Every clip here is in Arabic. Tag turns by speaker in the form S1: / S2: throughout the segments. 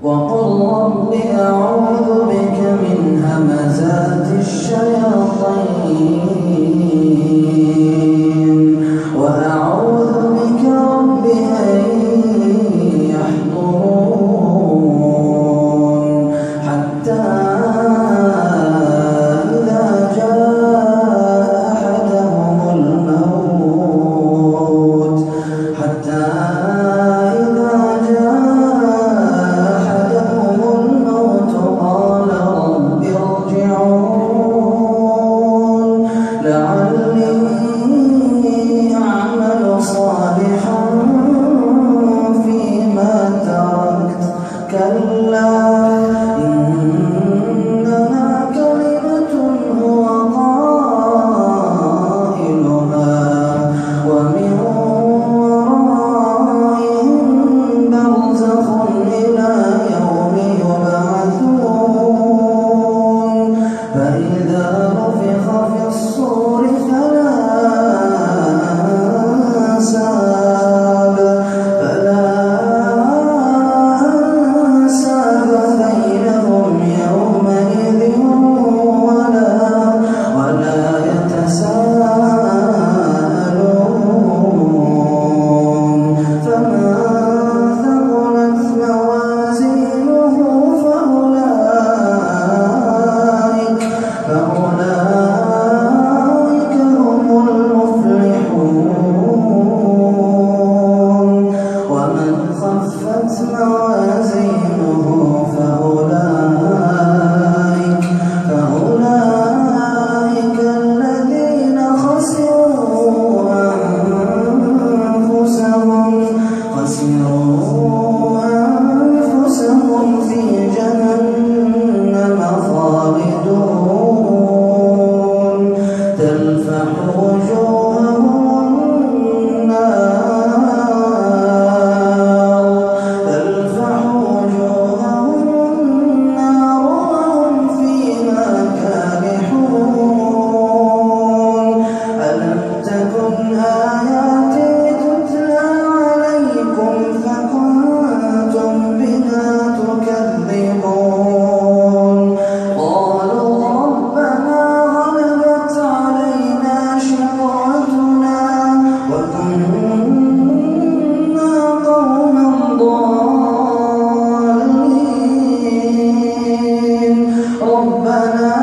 S1: وقل رب أعوذ بك من همزات الشياطين وأعوذ بك رب أن يحضرون حتى إذا جاء أحدهم الموت قال رب ارجعون لعلي أعمل صالحا فيما تركت كلا إنها كلمة هو قائلها ومن ورائهم برزخ إلى يوم يبعثون فإذا نفخ في الصور فلا أنساب بينهم يومئذ ولا يتساءلون فمن ثقلت موازينه فأولئك هم المفلحون ومن خفت موازينه فأولئك الذين خسروا أنفسهم في جهنم خالدون تلفح وجوههم النار وهم فيها كالحون ألم تكن آياتي تتلى عليكم فكنتم بها تكذبون قالوا ربنا غلبت علينا شقوتنا وكنا قوما ضالين ربنا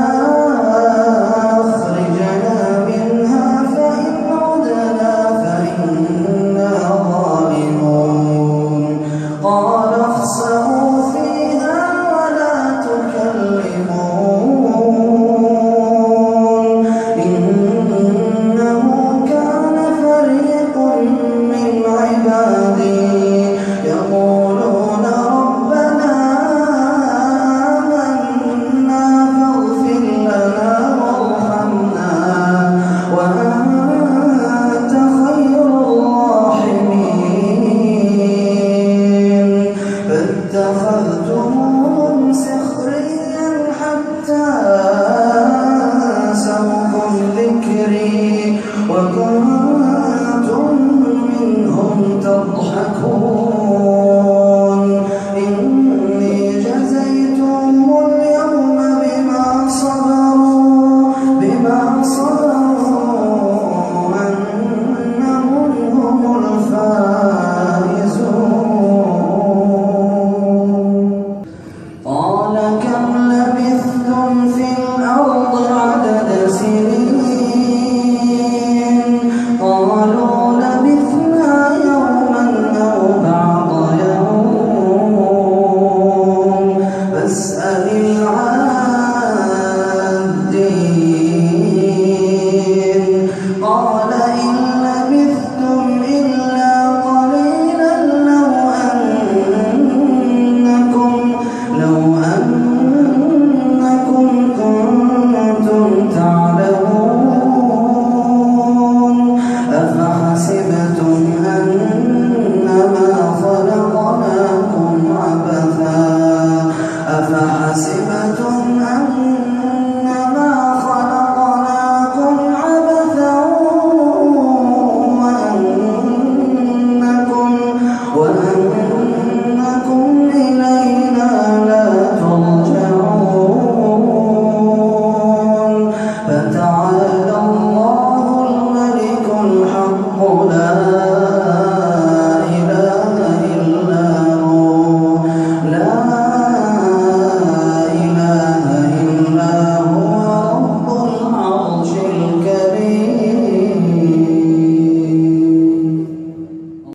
S1: أخرجنا منها فإن عدنا فإنا ظالمون قال اخسئوا فيها ولا تكلمون إنه كان فريق من عبادي يقولون ربنا آمنا فاغفر لنا وارحمنا وأنت خير الراحمين فاتخذتم